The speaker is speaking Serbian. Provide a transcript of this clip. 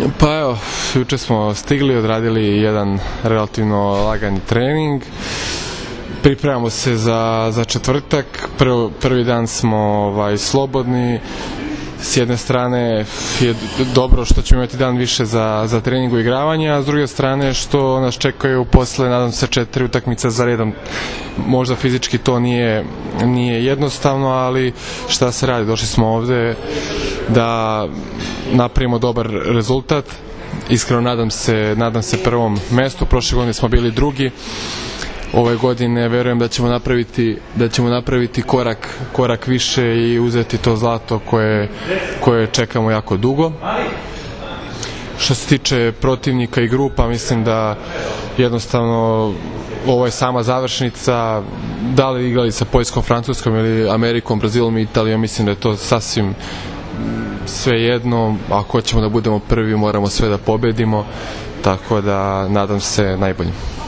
Pa evo, juče smo stigli, odradili jedan relativno lagani trening. Pripremamo se za četvrtak. Prvi dan smo slobodni. S jedne strane je dobro što ćemo imati dan više za treningu i igravanja, a s druge strane što nas čekaju posle, nadam se, 4 utakmice za redom. Možda fizički to nije jednostavno, ali šta se radi, došli smo ovde da napravimo dobar rezultat. Iskreno nadam se prvom mestu. Prošle godine smo bili drugi. Ove godine verujem da ćemo napraviti korak više i uzeti to zlato koje čekamo jako dugo. Što se tiče protivnika i grupa, mislim da jednostavno ovo je sama završnica. Da li igrali sa Poljskom, Francuskom ili Amerikom, Brazilom i Italijom, mislim da je to sasvim sve jedno. Ako hoćemo da budemo prvi, moramo sve da pobedimo, tako da nadam se najboljim.